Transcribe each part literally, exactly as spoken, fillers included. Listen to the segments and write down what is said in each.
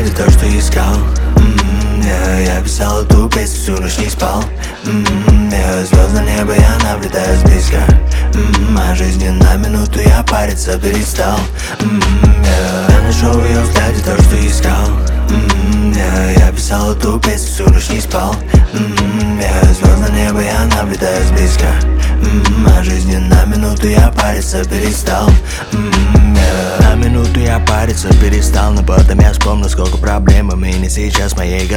взгляде то, что искал. м-м, yeah, Я писал эту песню, всю ночь не спал. м-м, yeah, Звезды неба я наблюдаю сблизко. м-м, А жизни на минуту я париться перестал. м-м, yeah, Я нашел в ее взгляде то, что искал. м-м, yeah, Я писал эту песню, всю ночь не спал. м-м, yeah, Звезды неба я наблюдаю сблизко. м-м, А жизни на минуту я париться перестал. м-м, yeah. На минуту я париться перестал, но потом я вспомнил, сколько проблем именно сейчас в моей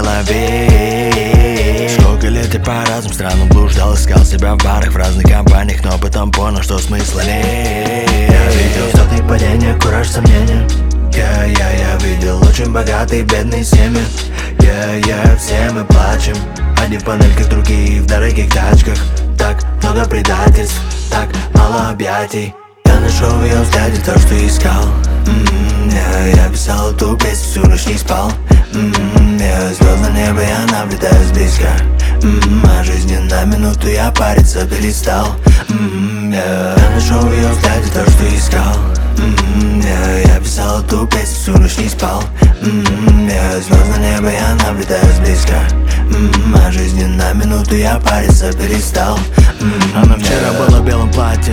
голове. Сколько лет я по разным странам блуждал, искал себя в барах, в разных компаниях, но потом понял, что смысла нет. Я видел взлеты и падения, кураж, сомнения. Я, я, я видел очень богатые бедные семьи. Я, я, все мы плачем. Одни в панельках, другие в дорогих тачках. Так много предательств, так мало объятий. Я нашел в ее взгляде то, что искал. м-м, yeah, Я писал эту песню, всю ночь не спал. м-м, yeah, Звезды неба я наблюдаю сблизко. м-м, А жизни на минуту я париться перестал. м-м, yeah. Я нашел в ее взгляде то, что искал. м-м, yeah, Я писал эту песню, всю ночь не спал. м-м, yeah, Звезды неба я наблюдаю сблизко. м-м, А жизни на минуту я париться перестал. м-м, Она вчера была в белом платье.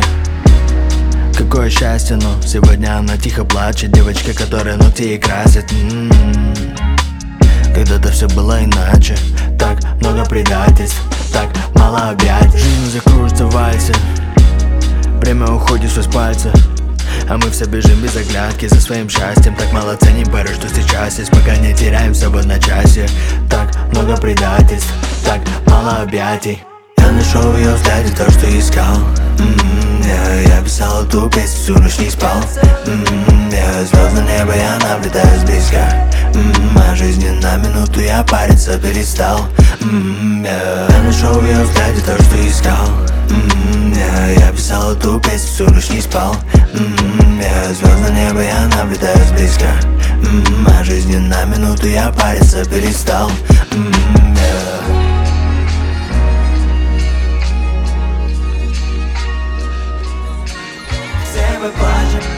Какое счастье, но сегодня она тихо плачет. Девочка, которая ногти ей красит. м-м-м. Когда-то все было иначе. Так много предательств, так мало объятий. Жизнь закружится в вальсе, время уходит сквозь пальцы, а мы все бежим без оглядки за своим счастьем. Так мало ценим порой, что сейчас есть, пока не теряемся в одночасье. Так много предательств, так мало объятий. Я нашел в ее взгляде то, что искал. м-м, yeah, Я писал эту песню, всю ночь не спал. м-м, yeah, Звезды неба я наблюдаю сблизко. м-м, А жизни на минуту я париться перестал. м-м, yeah. Я нашел в ее взгляде то, что искал. м-м, yeah, Я писал эту песню, всю ночь не спал. м-м, yeah, Звезды неба я наблюдаю сблизко. м-м, А жизни на минуту я париться перестал. м-м, yeah. Все мы плачем.